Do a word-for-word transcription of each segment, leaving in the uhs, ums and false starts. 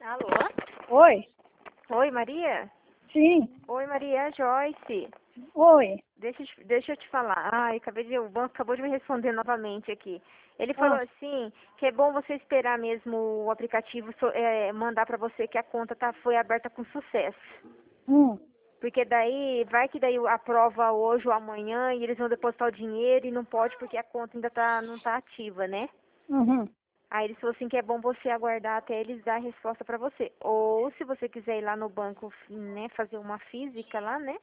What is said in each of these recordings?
Alô? Oi? Oi, Maria? Sim. Oi, Maria, é Joyce. Oi. Deixa, eu te- deixa eu te falar. Ai, acabei de, o banco acabou de me responder novamente aqui. Ele falou Ah, assim que é bom você esperar mesmo o aplicativo so- é, mandar pra você que a conta tá, foi aberta com sucesso. hum. Porque daí, vai que daí aprova hoje ou amanhã e eles vão depositar o dinheiro e não pode porque a conta ainda tá, não tá ativa, né? Uhum. Aí eles falou assim que é bom você aguardar até eles dar a resposta pra você. Ou se você quiser ir lá no banco, né, fazer uma física lá, né?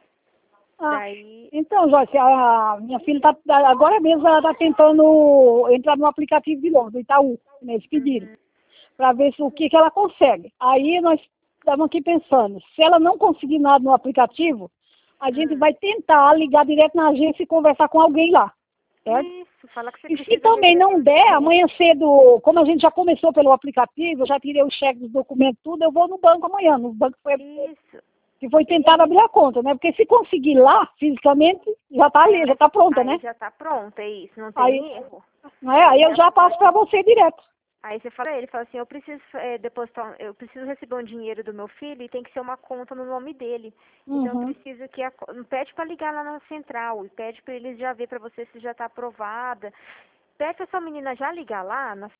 Ah, Daí, então, Joyce, a minha filha tá, tá- agora mesmo ela tá tentando entrar no aplicativo de novo, do Itaú, né, eles pediram, uhum, para ver se, o que, que ela consegue. Aí nós estamos aqui pensando, se ela não conseguir nada no aplicativo, a gente hum, vai tentar ligar direto na agência e conversar com alguém lá, certo? isso, fala que você E se precisa também resolver não o der, dinheiro. amanhã cedo, como a gente já começou pelo aplicativo, eu já tirei o cheque dos documentos, tudo, eu vou no banco amanhã. No banco foi, Isso. que foi tentar E abrir a conta, né? Porque se conseguir lá, fisicamente, já está ali, já é, está pronta, aí né? já tá pronto, é isso, não Aí, tem erro. não é? Aí Aí eu já já passo pode. para você direto. Aí você fala, ele fala assim, eu preciso é, depositar, um- eu preciso receber um dinheiro do meu filho e tem que ser uma conta no nome dele. Então eu Uhum. preciso que a, co- pede para ligar lá na central e pede para eles já ver para você se já está aprovada. Pede pra sua menina já ligar lá na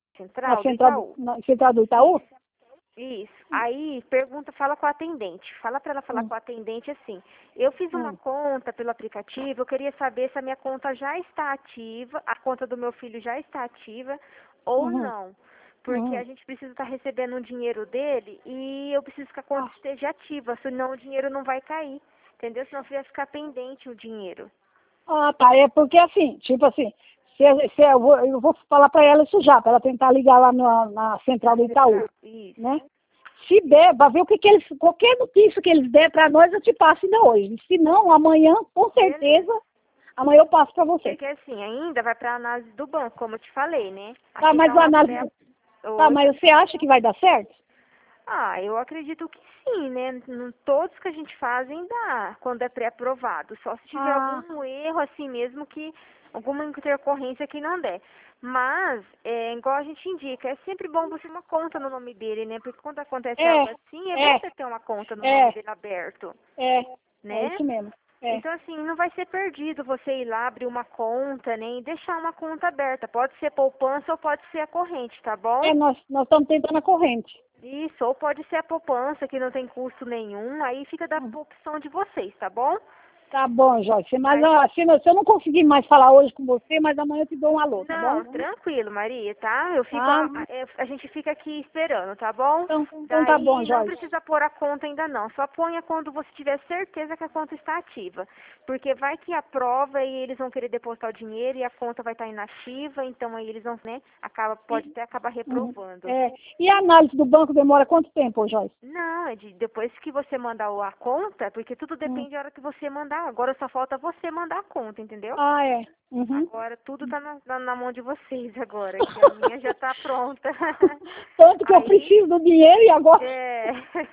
Na central do central, Itaú. na central do Itaú? Isso, isso. Aí pergunta, fala com a atendente. Fala para ela falar Hum, com a atendente assim. Eu fiz uma hum, conta pelo aplicativo, eu queria saber se a minha conta já está ativa, a conta do meu filho já está ativa ou uhum, não. Porque a uhum. gente precisa estar recebendo um dinheiro dele e eu preciso que a conta Ah, esteja ativa, senão o dinheiro não vai cair. Entendeu? Senão vai ficar pendente o dinheiro. ah, tá. É porque assim, tipo assim, se, se eu, vou, eu vou falar para ela isso já, para ela tentar ligar lá na, na central Na do Itaú, central. Isso. né? Se der, para ver o que, que eles, qualquer notícia que eles der para nós, eu te passo ainda hoje. Se não, amanhã, com Beleza. certeza, amanhã eu passo para você. Porque assim, ainda vai para análise do banco, como eu te falei, né? Tá, Aqui mas tá a uma análise. pré. Tá, Oi, mas pode você falar. acha que vai dar certo? Ah, eu acredito que sim, né? Não- Todos que a gente fazem dá, quando é pré-aprovado. Só se tiver Ah, algum erro assim mesmo que alguma intercorrência que não der. Mas, é, igual a gente indica, é sempre bom você ter uma conta no nome dele, né? Porque quando acontece é, algo assim, é bom é, você ter uma conta no nome é, dele aberto, é, é né? isso mesmo. É, Então, assim, não vai ser perdido você ir lá abrir uma conta, né? E deixar uma conta aberta. Pode ser poupança ou pode ser a corrente, tá bom? é nós, nós estamos tentando a corrente. Isso, ou pode ser a poupança, que não tem custo nenhum. Aí fica da Hum. opção de vocês, tá bom? Tá bom, Jorge. Mas Mas, ó, se, não- se eu não conseguir mais falar hoje com você, mas amanhã eu te dou um alô, tá bom? não, tranquilo, Maria, tá? Eu fico, Tá? a, a a gente fica aqui esperando, tá bom? Então, então tá bom, Daí não Jorge. precisa pôr a conta ainda não, só ponha quando você tiver certeza que a conta está ativa. Porque vai que aprova e eles vão querer depositar o dinheiro e a conta vai estar inativa, então aí eles vão, né, acaba, pode E, até acabar uhum. reprovando. É, e a análise do banco demora quanto tempo, Jorge? Não, é de, depois que você mandar o- a conta, porque tudo Hum. depende da hora que você mandar. Agora só falta você mandar a conta, entendeu? Ah, é. Uhum. Agora tudo tá na, na, na mão de vocês agora, que a minha já tá pronta. Tanto que eu Aí, preciso do dinheiro e agora. é.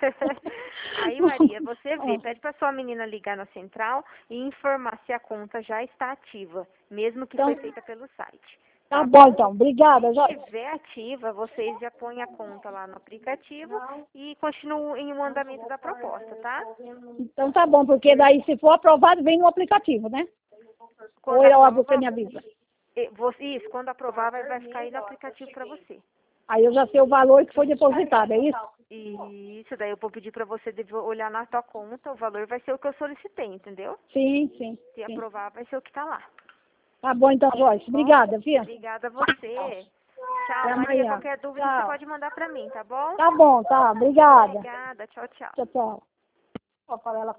Aí, Maria, você vê, pede pra sua menina ligar na central e informar se a conta já está ativa, mesmo que foi Então, feita pelo site. tá Tá bom bom? então. Obrigada, Se Jorge. estiver ativa, vocês já põem a conta lá no aplicativo e continuam em um andamento da proposta, tá? Então tá bom, porque daí se for aprovado, vem no aplicativo, né? Ou Quando é ó, você aprova, me avisa. eh, você- isso, quando aprovar, vai, vai ficar aí no aplicativo para você. Aí eu já sei o valor que foi depositado, é isso? E isso, daí eu vou pedir para você deve olhar na tua conta, o valor vai ser o que eu solicitei, entendeu? Sim, sim, Se sim. aprovar, vai ser o que tá lá. Tá bom então, Joyce. Tá bom? Obrigada, Fia. Obrigada a você. Tchau, Até Maria. amanhã. Qualquer dúvida você Tchau. pode mandar para mim, tá bom? Tá bom, tá. Obrigada. Obrigada. Tchau, tchau. Tchau, tchau. Ó, para ela